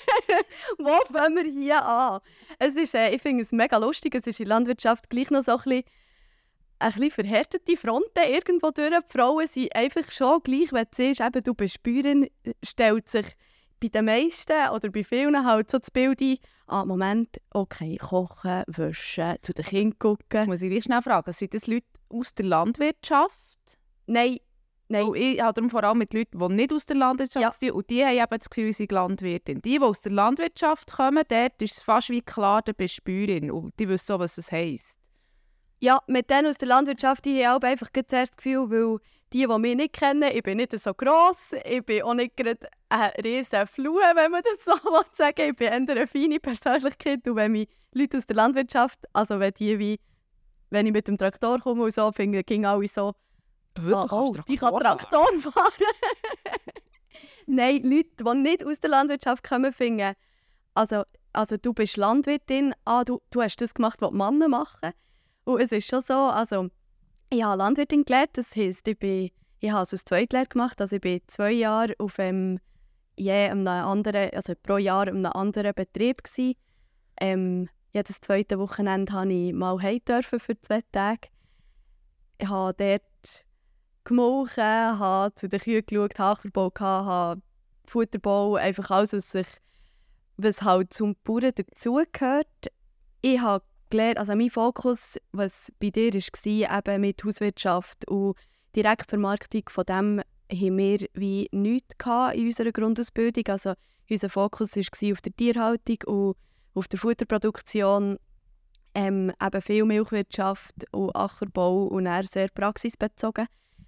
wo fangen wir hier an? Es ist, äh, ich finde es mega lustig, es ist in der Landwirtschaft gleich noch so ein bisschen ein bisschen verhärtete Fronten irgendwo durch. Die Frauen sind einfach schon gleich, wenn du siehst, eben, du bist Bäuerin, stellt sich bei den meisten oder bei vielen halt so das Bild ein, ah, Moment, okay, kochen, waschen, zu den Kindern gucken. Jetzt muss ich gleich schnell fragen, sind das Leute aus der Landwirtschaft? Nein, nein. Und ich habe darum vor allem mit Leuten, die nicht aus der Landwirtschaft sind, ja. Und die haben eben das Gefühl, sie sind Landwirtin. Die, die aus der Landwirtschaft kommen, dort ist es fast wie klar, du bist Bäuerin und die wissen so, was es heisst. Ja, mit denen aus der Landwirtschaft die haben einfach zuerst das Gefühl, weil die, die mich nicht kennen, ich bin nicht so gross, ich bin auch nicht gerade eine riesige Flue, wenn man das so sagen will. Ich bin eher eine feine Persönlichkeit und wenn mich Leute aus der Landwirtschaft, also wenn die wie, wenn ich mit dem Traktor komme und so, finden ging alle so, oh, ah, oh die kann Traktor fahren. Nein, Leute, die nicht aus der Landwirtschaft kommen, finden, also, also du bist Landwirtin, ah, du, du hast das gemacht, was die Männer machen. Und es ist schon so, also ich habe Landwirtin gelernt, das heisst, ich, bin, ich habe es als Zweitlehre gemacht, also ich bin zwei Jahre auf einem, je einem anderen, also pro Jahr in einem anderen Betrieb gsi. Ähm, jedes zweite Wochenende durfte ich mal heim dürfen für zwei Tage. Ich habe dort gemolken, habe zu den Kühen geschaut, Ackerbau gehabt, habe Futterbau, einfach alles, was, sich, was halt zum Bauern dazugehört. Ich habe gelernt, also mein Fokus, was bei dir war, eben mit Hauswirtschaft und Direktvermarktung, von dem haben wir wie nichts in unserer Grundausbildung. Also unser Fokus war auf der Tierhaltung und auf der Futterproduktion, ähm, eben viel Milchwirtschaft und Ackerbau und eher sehr praxisbezogen.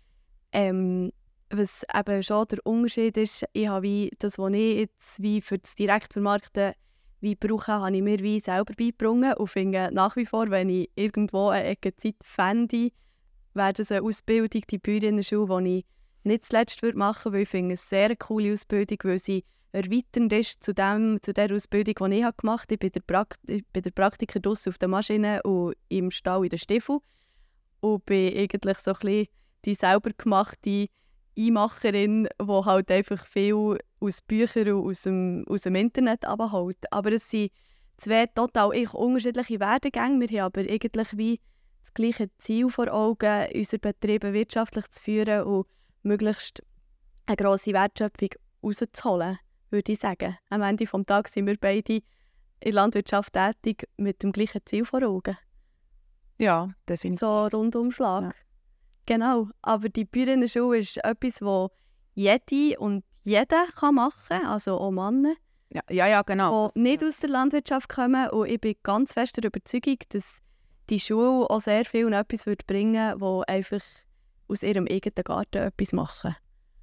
Ähm, was eben schon der Unterschied ist, ich habe wie das, was ich jetzt wie für das Direktvermarkten wie brauche, habe ich mir wie selber beigebracht und finde nach wie vor, wenn ich irgendwo eine Ecke Zeit fände, wäre das eine Ausbildung, die Bäuerinnenschule, die ich nicht zuletzt machen würde, weil ich finde es eine sehr coole Ausbildung, weil sie erweiternd ist zu, dem, zu der Ausbildung, die ich gemacht habe. Ich bin der, Prakt ich bin der Praktiker draussen auf der Maschine und im Stall in der Stiefel und bin eigentlich so ein bisschen die selber gemachte Einmacherin, die halt einfach viel aus Büchern und aus dem, aus dem Internet abholt. Aber es sind zwei total ich, unterschiedliche Werdegänge. Wir haben aber eigentlich wie das gleiche Ziel vor Augen, unsere Betriebe wirtschaftlich zu führen und möglichst eine grosse Wertschöpfung rauszuholen, würde ich sagen. Am Ende des Tages sind wir beide in der Landwirtschaft tätig mit dem gleichen Ziel vor Augen. Ja, definitiv. So Rundumschlag. Ja. Genau, aber die Bäuerinnenschule ist etwas, das jede und jeder kann machen kann, also auch Männer, Ja, ja, ja genau. die nicht aus der Landwirtschaft kommen. Und ich bin ganz fest der Überzeugung, dass die Schule auch sehr viel etwas bringen würde, die einfach aus ihrem eigenen Garten etwas machen.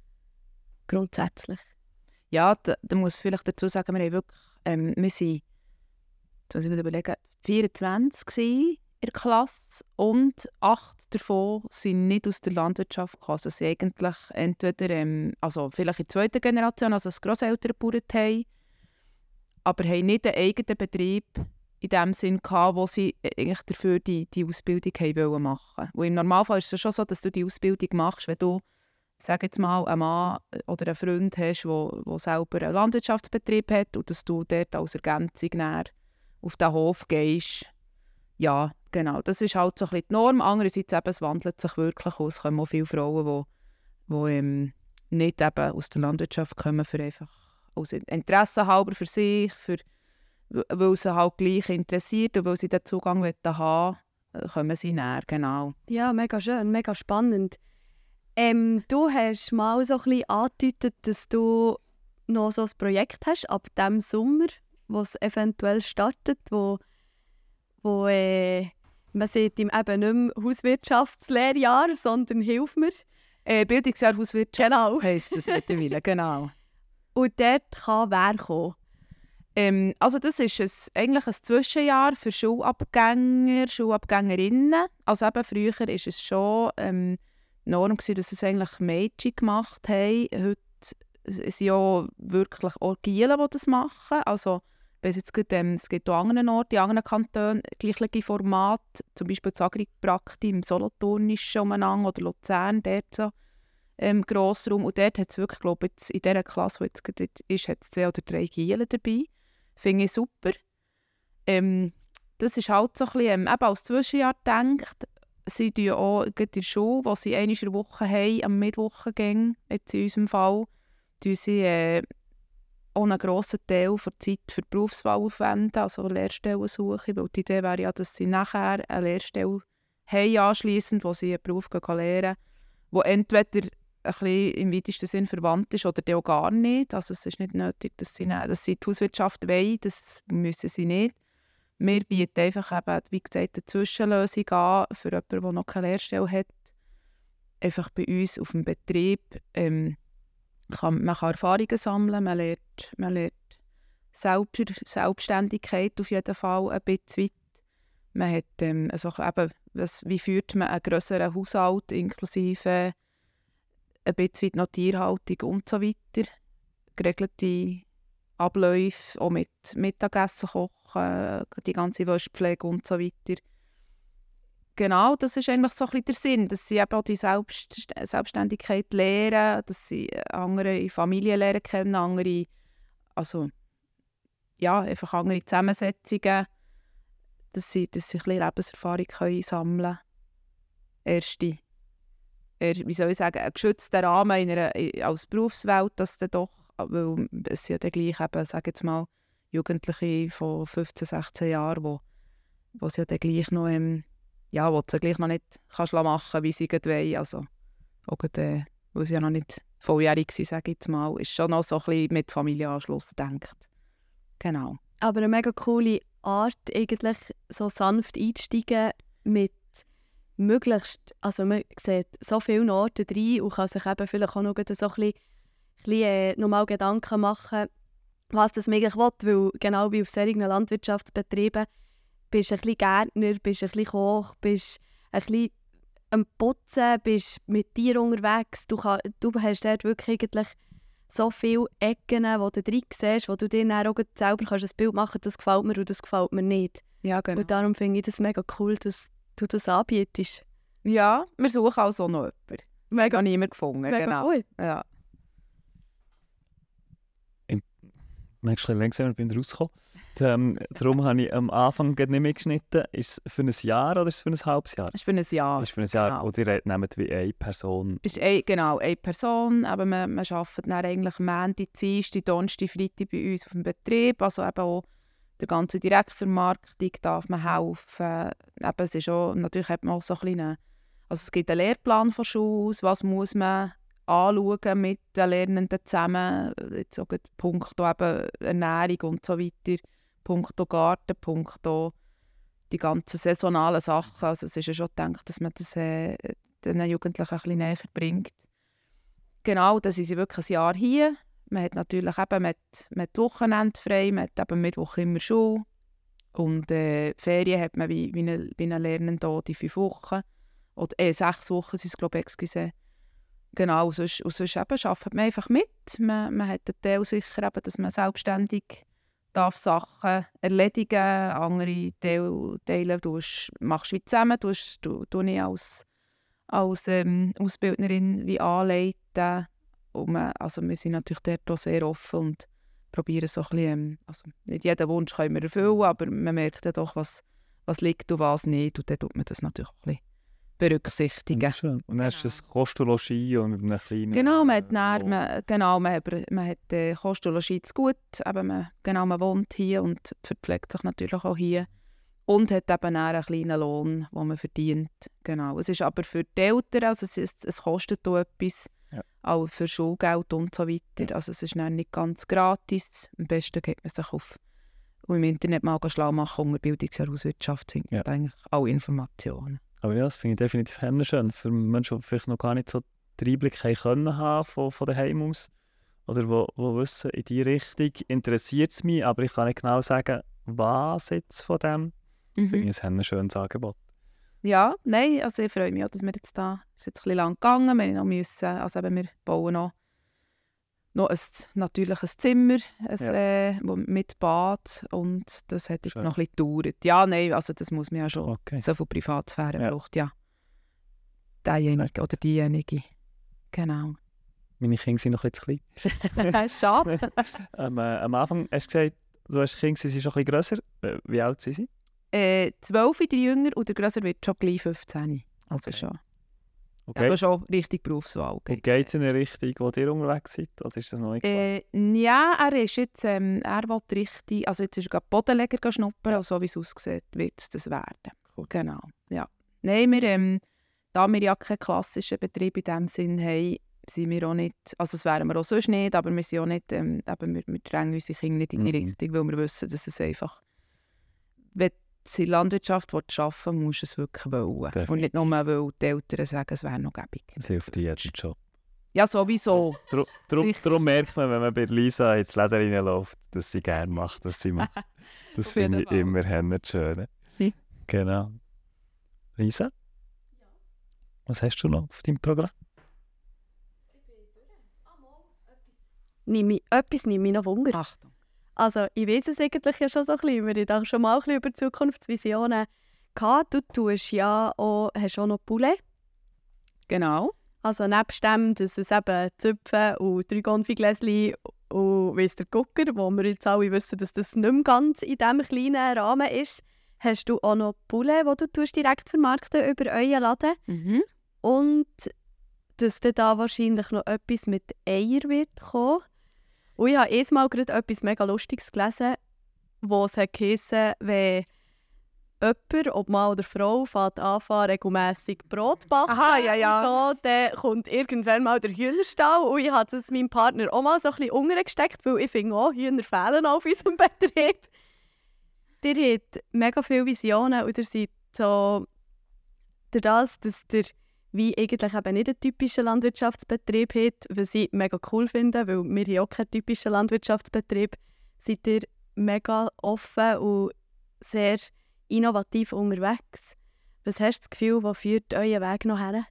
Grundsätzlich. Ja, da, da muss ich vielleicht dazu sagen, wir haben wirklich, ähm, wir sind, jetzt muss ich mir überlegen, vierundzwanzig gewesen in der Klasse und acht davon sind nicht aus der Landwirtschaft gekommen. Also sie eigentlich entweder, ähm, also vielleicht in der zweiten Generation, also das Grosseltern gebaut haben, aber haben nicht einen eigenen Betrieb in dem Sinn gehabt, wo sie eigentlich dafür die, die Ausbildung haben machen wollten. Im Normalfall ist es schon so, dass du die Ausbildung machst, wenn du, sag jetzt mal, einen Mann oder einen Freund hast, der selber einen Landwirtschaftsbetrieb hat und dass du dort als Ergänzung näher auf den Hof gehst. Ja, genau. Das ist halt so ein bisschen die Norm. Andererseits eben, es wandelt sich wirklich aus. Es kommen auch viele Frauen, die, die ähm, nicht eben aus der Landwirtschaft kommen, für einfach aus Interesse halber für sich, für, weil sie halt gleich interessiert und weil sie den Zugang haben wollen, kommen sie näher, genau. Ja, mega schön, mega spannend. Ähm, du hast mal so ein bisschen angedeutet, dass du noch so ein Projekt hast ab diesem Sommer, das eventuell startet, wo, wo äh, man sieht ihm eben nicht mehr Hauswirtschaftslehrjahr, sondern «Hilf mir». Äh, Bildungsjahr Hauswirtschaft Genau. heisst das mittlerweile, genau. Und dort kann wer kommen? Ähm, also das ist ein, eigentlich ein Zwischenjahr für Schulabgänger, Schulabgängerinnen. Also eben früher war es schon ähm, Norm gewesen, dass es eigentlich Mädchen gemacht haben. Heute sind ja wirklich auch Gielen, die das machen. Also bis jetzt gibt, ähm, es gibt auch anderen Orten, in anderen Kantonen gleiche Formate. Zum Beispiel das Agriprakti im Solothurn ist schon umeinander, oder Luzern, dort so ähm, Grossraum. Und dort hat es wirklich, glaube ich, jetzt in dieser Klasse, die jetzt gerade ist, hat es zwei oder drei Gielen dabei. Finde ich super. Ähm, das ist halt so ein bisschen, ähm, eben als Zwischenjahr gedacht. Sie tun auch in der Schule, wo sie einmal in der Woche haben, am Mittwochengänge, jetzt in unserem Fall, tun sie äh, auch einen grossen Teil der Zeit für die Berufswahl aufwenden, also Lehrstellensuche, weil die Idee wäre ja, dass sie nachher eine Lehrstelle haben anschliessend, wo sie einen Beruf lernen, der entweder ein bisschen im weitesten Sinn verwandt ist oder auch gar nicht. Also es ist nicht nötig, dass sie, dass sie die Hauswirtschaft wollen, das müssen sie nicht. Wir bieten einfach eben, wie gesagt, eine Zwischenlösung an für jemanden, der noch keine Lehrstelle hat. Einfach bei uns auf dem Betrieb ähm, kann man kann Erfahrungen sammeln, man lernt, man lernt selber, Selbstständigkeit auf jeden Fall ein bisschen weit. Man hat ähm, also eben, was, wie führt man einen grösseren Haushalt inklusive ein bisschen noch Tierhaltung und so weiter. Geregelte Abläufe, auch mit Mittagessen kochen, die ganze Wäschepflege und so weiter. Genau, das ist eigentlich so ein bisschen der Sinn, dass sie eben auch die Selbst Selbstständigkeit lernen, dass sie andere Familien kennen, andere, also ja, einfach andere Zusammensetzungen, dass sie, dass sie ein bisschen Lebenserfahrung können sammeln können. Erste, er, wie soll ich sagen, ein geschützter Rahmen in einer, als Berufswelt, dass dann doch, weil es sind ja dann gleich eben, sage jetzt mal, Jugendliche von fünfzehn, sechzehn Jahren, wo, wo sie ja dann gleich noch, ähm, ja, wo du sie gleich noch nicht kannst machen, wie sie wollen. Also, auch gerade, äh, weil sie ja noch nicht volljährig sind, sage ich jetzt mal, ist schon noch so ein bisschen mit Familienanschluss gedacht. Genau. Aber eine mega coole Art, eigentlich so sanft einzusteigen mit möglichst, also man sieht so viele Orte rein und kann sich eben vielleicht auch noch so ein bisschen, bisschen äh, nochmal Gedanken machen, was das man eigentlich will, weil genau wie auf solchen Landwirtschaftsbetrieben bist du ein bisschen Gärtner, bist ein bisschen Koch, bist ein bisschen am Putzen, bist mit Tieren unterwegs. Du, kann, du hast dort wirklich eigentlich so viele Ecken, wo du drin siehst, wo du dir dann auch selber kannst ein Bild machen kannst, das gefällt mir und das gefällt mir nicht. Ja, genau. Und darum finde ich das mega cool, dass du das anbietest. Ja, wir suchen also noch jemanden. Mega, habe niemand gefunden, mega genau. gut. Ja. Merkst du, ein bisschen länger bin ich rausgekommen. Ähm, darum habe ich am Anfang nicht mitgeschnitten. Ist es für ein Jahr oder ist es für ein halbes Jahr? Das ist für ein Jahr. Ist für ein Jahr, Genau. oder ihr nehmt wie eine Person. Ist ein, genau, eine Person, aber wir, wir arbeiten dann eigentlich Montag, Dienstag, Donnerstag, Freitag bei uns auf dem Betrieb, also eben auch der ganze Direktvermarktung darf man helfen. Eben, es ist auch, natürlich hat man auch so ein bisschen, also es gibt einen Lehrplan von Schule aus, was muss man anschauen mit den Lernenden zusammen, jetzt auch punkto eben Ernährung und so weiter, punkto Garten, punkto die ganzen saisonalen Sachen. Also es ist ja schon gedacht, dass man das äh, den Jugendlichen ein bisschen näher bringt. Genau, dann sind sie wirklich ein Jahr hier. Man hat natürlich eben mit, mit Wochenende frei, man hat eben Mittwoch immer Schule. Und äh, Ferien hat man wie, wie ein wie eine Lernende die fünf Wochen. Oder äh, sechs Wochen sind es, glaube ich, excuse. Genau, und sonst, und sonst eben arbeitet man einfach mit. Man, man hat den Teil sicher, eben, dass man selbstständig darf Sachen erledigen darf. Andere Teile, Teile tust, machst du wie zusammen, tust, du, du nicht als, als ähm, Ausbildnerin wie anleiten. Und man, also wir sind natürlich dort auch sehr offen und probieren so ein bisschen, also nicht jeden Wunsch können wir erfüllen, aber man merkt ja doch, was, was liegt und was nicht. Und dann tut man das natürlich auch ein bisschen berücksichtigen. Schön. Und dann hast du das Kost und Logis und mit einem kleinen... Genau, man hat, äh, dann, Lohn. man, genau, man hat, man hat äh, Kost und Logis zu gut, aber man, genau, man wohnt hier und verpflegt sich natürlich auch hier. Und hat eben auch einen kleinen Lohn, den man verdient. Genau. Es ist aber für die Eltern, also es, ist, es kostet auch etwas, Ja. auch für Schulgeld und so weiter. Ja. Also es ist dann nicht ganz gratis. Am besten geht man sich auf im Internet mal schlau machen unter Bildungshauswirtschaft, sind Ja. eigentlich alle Informationen. Aber ja, das finde ich definitiv schön. Für Menschen, die vielleicht noch gar nicht so den Einblick haben können haben von, von daheim aus. Oder die, die wissen, in diese Richtung interessiert es mich, aber ich kann nicht genau sagen, was jetzt von dem. Mhm. Finde ich ein schönes Angebot. Ja, nein, also ich freue mich auch, dass wir jetzt da, es ist jetzt ein bisschen lang gegangen, wir, noch müssen, also eben, wir bauen noch, noch ein natürliches Zimmer ein, Ja. äh, wo- mit Bad und das hat jetzt Schön. noch ein bisschen gedauert. Ja, nein, also das muss man ja schon, Okay. so viel Privatsphäre Ja. braucht, ja. Derjenige oder diejenige, genau. Meine Kinder sind noch ein bisschen zu klein. Schade. ähm, äh, am Anfang hast du gesagt, du hast Kinder, sie sind schon ein bisschen grösser. Äh, Wie alt sind sie? äh, zwölf, der Jünger, und der Grösser wird schon gleich fünfzehn. Also Okay. schon, Okay. aber schon richtig Berufswahl. Und geht's. geht es in eine Richtung, wo ihr unterwegs seid? Oder ist das noch nicht klar? Äh, ja, er ist jetzt, ähm, er will richtig, also jetzt ist er gerade Bodenleger schnuppern, und so wie es aussieht, wird es das werden. Cool. Genau, ja. Nein, wir, ähm, da wir ja keinen klassischen Betrieb in diesem Sinn haben, sind wir auch nicht, also das wären wir auch sonst nicht, aber wir sind auch nicht, ähm, eben, wir, wir drängen unsere Kinder nicht in die Mhm. Richtung, weil wir wissen, dass es einfach, wenn du in der Landwirtschaft arbeiten willst, musst du es wirklich wollen. Definitiv. Und nicht nur, weil die Eltern sagen, es wäre noch gäbig. Das hilft dir jetzt schon. Ja, sowieso. Drum, drum, Sicher. drum merkt man, wenn man bei Lisa ins Läden reinläuft, dass sie gerne macht, was sie macht. Das Auf jeden finde ich Fall. immer hännet schön. Hm. Genau. Lisa? Was hast du noch auf deinem Programm? Nehme ich, etwas nehme ich noch Wunder. Achtung. Also ich weiß es eigentlich ja schon so ein bisschen. Wir haben schon mal ein bisschen über Zukunftsvisionen gehabt. Du tust ja auch, hast auch noch Poulet. Genau. Also nebst dem, dass es eben Zöpfe und drei Konfigläschen und weiss der Gucker, wo wir jetzt alle wissen, dass das nicht mehr ganz in diesem kleinen Rahmen ist, hast du auch noch Poulet, die du tust direkt vermarkten über euren Laden. Mhm. Und dass dann da wahrscheinlich noch etwas mit Eier wird kommen. Und ich habe erstmal gerade etwas mega Lustiges gelesen, wo es hat geheissen, wenn jemand, ob Mann oder Frau, fängt anfangen, regelmässig Brot backen. Aha, ja, ja. Und so, dann kommt irgendwann mal der Hühnerstall. Und ich habe das meinem Partner auch mal so ein bisschen untergesteckt, weil ich finde, auch Hühner fehlen auf unserem Betrieb. Ihr habt mega viele Visionen und ihr seid so durch das, dass ihr wie eigentlich eben nicht einen typischen Landwirtschaftsbetrieb habt, was ich mega cool finde, weil wir haben auch keinen typischen Landwirtschaftsbetrieb, seid ihr mega offen und sehr innovativ unterwegs. Was hast du das Gefühl, wo führt euer Weg noch her?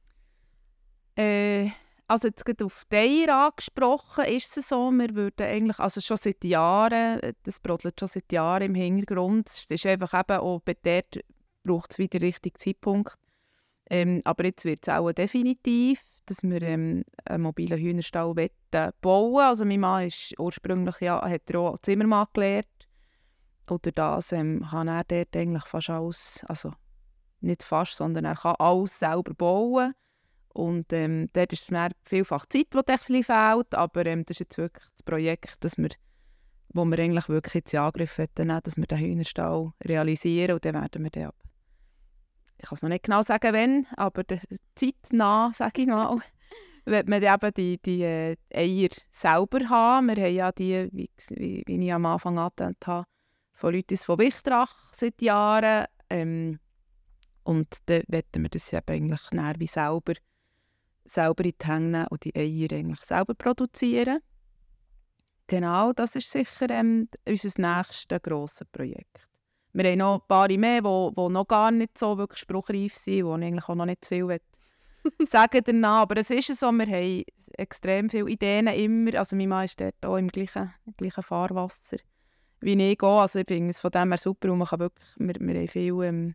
Äh, also jetzt gerade auf die Eier angesprochen, ist es so, wir würden eigentlich, also schon seit Jahren, das brodelt schon seit Jahren im Hintergrund, es ist einfach eben auch bei dort braucht es wieder den richtigen Zeitpunkt. Ähm, aber jetzt wird es auch definitiv. dass wir ähm, einen mobilen Hühnerstall bauen wollen. Also mein Mann ist ursprünglich ja, hat er auch Zimmermann gelernt. Und durch das ähm, kann er dort eigentlich fast alles, also nicht fast, sondern er kann alles selber bauen. Und ähm, dort ist es vielfach Zeit, die etwas fehlt, aber ähm, das ist jetzt wirklich das Projekt, das wir, wo wir eigentlich wirklich jetzt in Angriff nehmen, dass wir den Hühnerstall realisieren und dann werden wir den ab. Ich kann es noch nicht genau sagen, wann, aber zeitnah, sage ich mal, wird man eben die, die äh, Eier selber haben. Wir haben ja die, wie, wie, wie ich am Anfang angetönt habe, von Leuten von Wichtrach seit Jahren. Ähm, und dann wollen wir das eben eigentlich wie selber, selber in die Hände nehmen und die Eier eigentlich selber produzieren. Genau, das ist sicher ähm, unser nächstes grosses Projekt. Wir haben noch ein paar mehr, die noch gar nicht so wirklich spruchreif sind, die eigentlich auch noch nicht zu viel sagen danach. Aber es ist so, wir haben extrem viele Ideen immer. Also mein Mann ist dort auch im gleichen, im gleichen Fahrwasser wie ich gehe. Also ich finde es von dem her super und man kann wirklich, wir, wir haben viele, ähm,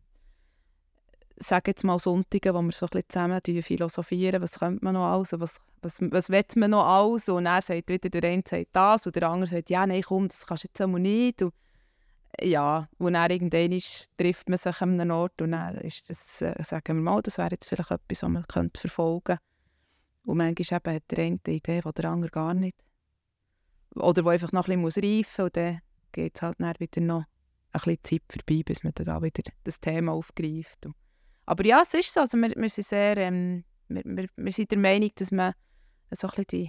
sage jetzt mal Sonntage, wo wir so ein bisschen zusammen philosophieren, was könnte man noch alles, was, was, was will man noch alles, und er sagt wieder, der eine sagt das und der andere sagt, ja, nein, komm, das kannst du jetzt einmal nicht. Und ja, und dann irgendwann trifft man sich an einem Ort und dann ist das, äh, sagen wir mal, das wäre jetzt vielleicht etwas, was man könnte verfolgen könnte. Und manchmal eben hat der eine eine Idee, die der andere gar nicht. Oder die einfach noch ein bisschen reifen muss und dann geht es halt dann wieder noch ein bisschen Zeit vorbei, bis man dann wieder das Thema aufgreift. Und aber ja, es ist so, also wir, wir sind sehr, ähm, wir, wir, wir sind der Meinung, dass man so ein bisschen die,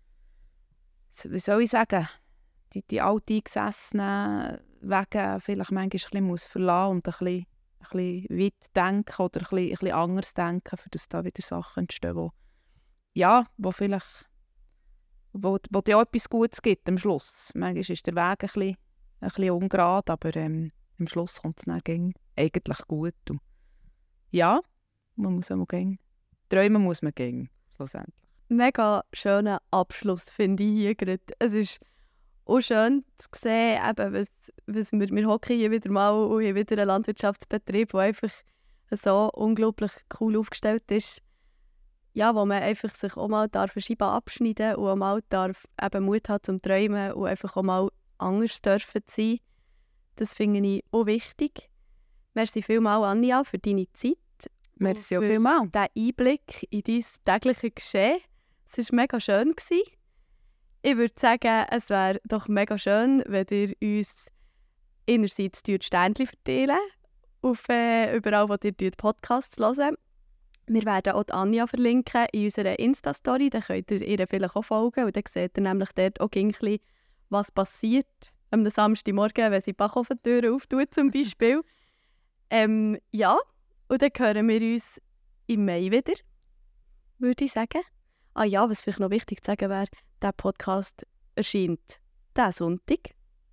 wie soll ich sagen, die, die alteingesessenen Wege vielleicht manchmal ein bisschen muss verlassen und ein bisschen, ein bisschen weit denken oder ein bisschen, ein bisschen anders denken, für dass da wieder Sachen entstehen, wo, ja, wo vielleicht, wo, wo dir auch etwas Gutes gibt am Schluss. Manchmal ist der Weg ein bisschen, ein bisschen ungerade, aber ähm, am Schluss kommt es dann eigentlich gut. Und ja, man muss auch gehen. Träumen muss man gehen, schlussendlich. Mega schöner Abschluss, finde ich hier gerade. Es ist auch schön zu sehen, eben, was, was wir, wir hocken hier wieder mal und hier wieder einen Landwirtschaftsbetrieb, der einfach so unglaublich cool aufgestellt ist. Ja, wo man einfach sich auch mal darf eine Scheibe abschneiden und auch mal darf eben Mut haben zum Träumen und einfach auch mal anders dürfen sein. Das finde ich auch wichtig. Merci vielmals, Anja, für deine Zeit. Merci auch vielmals. Den Einblick in dein tägliches Geschehen. Es war mega schön. Ich würde sagen, es wäre doch mega schön, wenn ihr uns einerseits die Sternchen verteilen, auf, äh, überall, wo ihr Podcasts hört. Wir werden auch die Anja verlinken in unserer Insta-Story. Dann könnt ihr ihr vielleicht auch folgen. Und dann seht ihr nämlich dort auch ein bisschen, was passiert am Samstagmorgen, wenn sie die Bachofentüre auftut zum Beispiel. ähm, ja, und dann hören wir uns im Mai wieder, würde ich sagen. Ah ja, was vielleicht noch wichtig zu sagen wäre, der Podcast erscheint diesen Sonntag.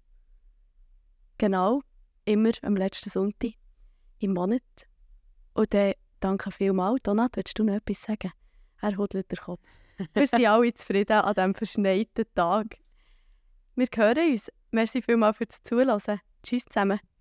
Genau, immer am letzten Sonntag im Monat. Und dann danke vielmals. Donat, willst du noch etwas sagen? Er huddelt den Kopf. Wir sind alle zufrieden an diesem verschneiten Tag. Wir hören uns. Merci vielmals fürs Zuhören. Tschüss zusammen.